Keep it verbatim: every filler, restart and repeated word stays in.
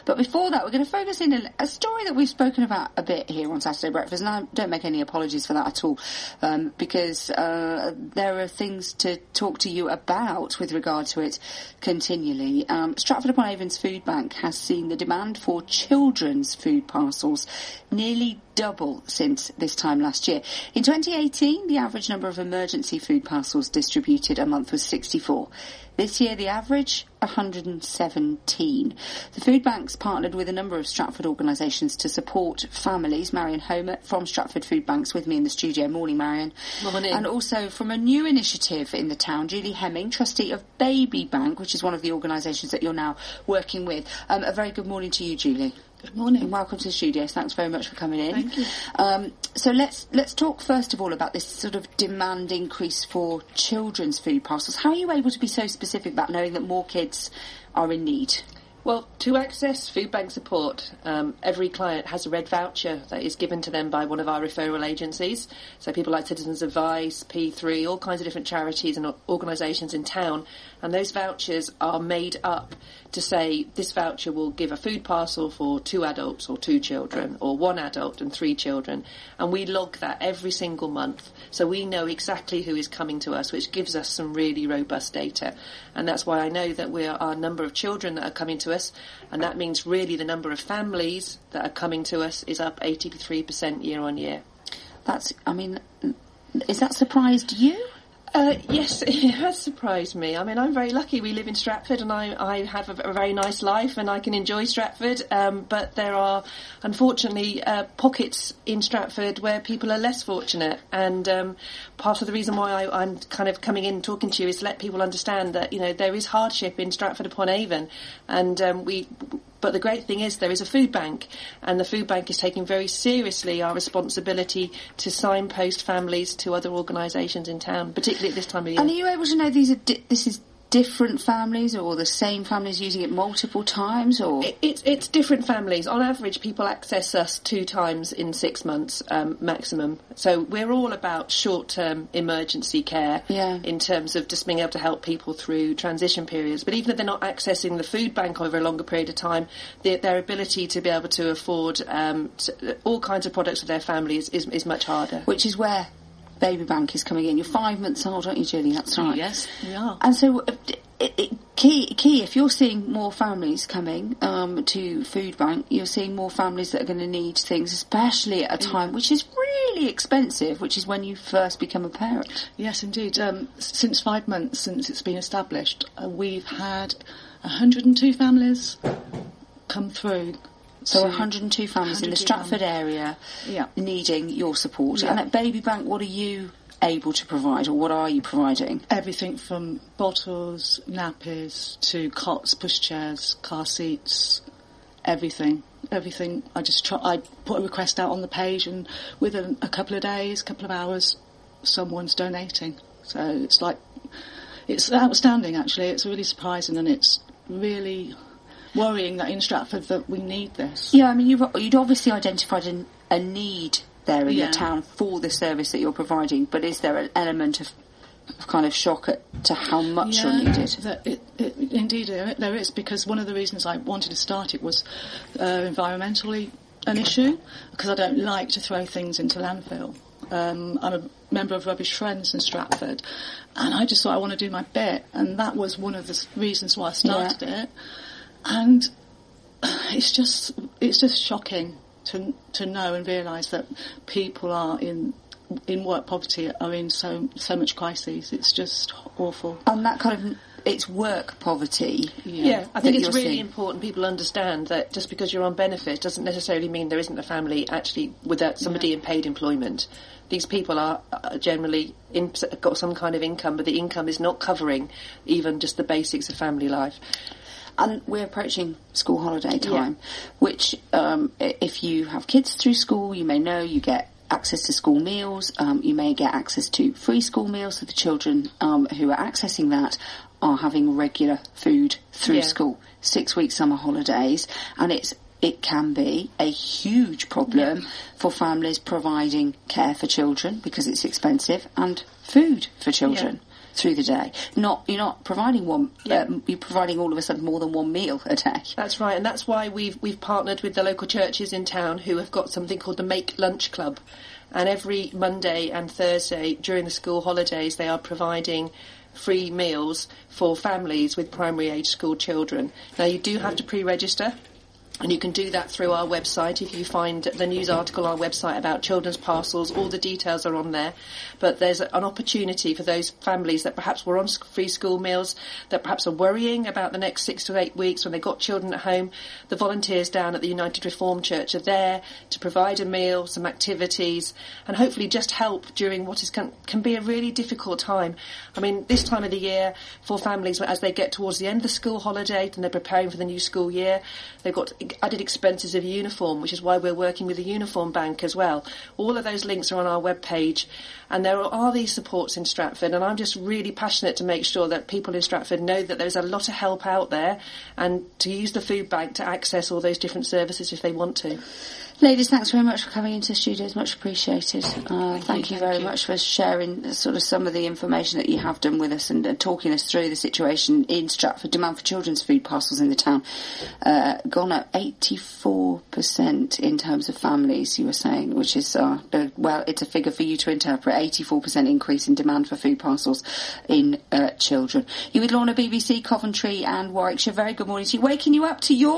But before that, we're going to focus in on a story that we've spoken about a bit here on Saturday Breakfast, and I don't make any apologies for that at all, um, because uh, there are things to talk to you about with regard to it continually. Um, Stratford-upon-Avon's Food Bank has seen the demand for children's food parcels nearly double since this time last year. In twenty eighteen, the average number of emergency food parcels distributed a month was sixty-four. This year, the average, one hundred seventeen. The food bank's partnered with a number of Stratford organisations to support families. Marion Homer from Stratford Food Banks with me in the studio. Morning, Marion. Morning. And also from a new initiative in the town, Julie Hemming, trustee of Baby Bank, which is one of the organisations that you're now working with. Um, a very good morning to you, Julie. Good morning. And welcome to the studio. Thanks very much for coming in. Thank you. Um, so let's let's talk first of all about this sort of demand increase for children's food parcels. How are you able to be so specific about knowing that more kids are in need? Well, to access food bank support, um, every client has a red voucher that is given to them by one of our referral agencies. So people like Citizens Advice, P three, all kinds of different charities and organisations in town. And those vouchers are made up to say this voucher will give a food parcel for two adults or two children, or one adult and three children. And we log that every single month. So we know exactly who is coming to us, which gives us some really robust data. And that's why I know that we are our number of children that are coming to us, and that means really the number of families that are coming to us is up eighty-three percent year on year. That's, I mean, is that surprised you? Uh, yes, it has surprised me. I mean, I'm very lucky. We live in Stratford, and I, I have a, a very nice life, and I can enjoy Stratford. Um, but there are, unfortunately, uh, pockets in Stratford where people are less fortunate. And um, part of the reason why I, I'm kind of coming in and talking to you is to let people understand that, you know, there is hardship in Stratford-upon-Avon, and um, we. But the great thing is there is a food bank, and the food bank is taking very seriously our responsibility to signpost families to other organisations in town, particularly at this time of year. And are you able to know these are di- this is different families, or the same families using it multiple times, or it, it's it's different families. On average, people access us two times in six months um, maximum. So we're all about short-term emergency care yeah. in terms of just being able to help people through transition periods. But even if they're not accessing the food bank over a longer period of time, their, their ability to be able to afford um, to, all kinds of products for their families is, is much harder. Which is where Baby Bank is coming in. You're five months old, aren't you, Julie? That's right. Yes, we are. And so, uh, it, it, key, key. If you're seeing more families coming um, to Food Bank, you're seeing more families that are going to need things, especially at a time which is really expensive, which is when you first become a parent. Yes, indeed. Um, since five months since it's been established, uh, we've had one hundred and two families come through. So one hundred and two families in the Stratford area yeah. needing your support. Yeah. And at Baby Bank, what are you able to provide, or what are you providing? Everything from bottles, nappies, to cots, pushchairs, car seats, everything. Everything. I just try, I put a request out on the page, and within a couple of days, a couple of hours, someone's donating. So it's like, it's outstanding, actually. It's really surprising, and it's really worrying that in Stratford that we need this. Yeah, I mean, you've, you'd obviously identified an, a need there in yeah. the town for the service that you're providing, but is there an element of, of kind of shock at, to how much yeah, you're needed? That it, it, indeed, there is, because one of the reasons I wanted to start it was uh, environmentally an issue, because I don't like to throw things into landfill. Um, I'm a member of Rubbish Friends in Stratford, and I just thought I want to do my bit, and that was one of the reasons why I started yeah. it. And it's just it's just shocking to to know and realise that people are in in work poverty, are in so so much crises. It's just awful. And that kind of, it's work poverty. Yeah, yeah I think it's really seeing. important people understand that just because you're on benefits doesn't necessarily mean there isn't a family actually without somebody yeah. in paid employment. These people are uh, generally in, got some kind of income, but the income is not covering even just the basics of family life. And we're approaching school holiday time, yeah. which um, if you have kids through school, you may know you get access to school meals. Um, you may get access to free school meals. So the children um, who are accessing that are having regular food through yeah. school. Six week summer holidays, and it's it can be a huge problem yeah. for families providing care for children because it's expensive, and food for children. Yeah. through the day. Not You're not providing one, Yeah. um, you're providing all of a sudden more than one meal a day. That's right, and that's why we've we've partnered with the local churches in town who have got something called the Make Lunch Club. And every Monday and Thursday during the school holidays, they are providing free meals for families with primary age school children. Now, you do have to pre-register, and you can do that through our website. If you find the news article on our website about children's parcels, all the details are on there. But there's an opportunity for those families that perhaps were on free school meals, that perhaps are worrying about the next six to eight weeks when they've got children at home. The volunteers down at the United Reformed Church are there to provide a meal, some activities, and hopefully just help during what is can, can be a really difficult time. I mean, this time of the year for families, as they get towards the end of the school holiday and they're preparing for the new school year, they've got added expenses of uniform, which is why we're working with the Uniform Bank as well. All of those links are on our webpage, and there are these supports in Stratford, and I'm just really passionate to make sure that people in Stratford know that there's a lot of help out there, and to use the food bank to access all those different services if they want to. Ladies, thanks very much for coming into the studio. It's much appreciated. Uh, thank, thank you, you very thank much you. for sharing sort of some of the information that you have done with us and, and talking us through the situation in Stratford. Demand for children's food parcels in the town uh, gone up eighty-four percent in terms of families, you were saying, which is, uh, well, it's a figure for you to interpret. eighty-four percent increase in demand for food parcels in uh, children. You with Lorna, B B C, Coventry and Warwickshire. Very good morning to you. Waking you up to your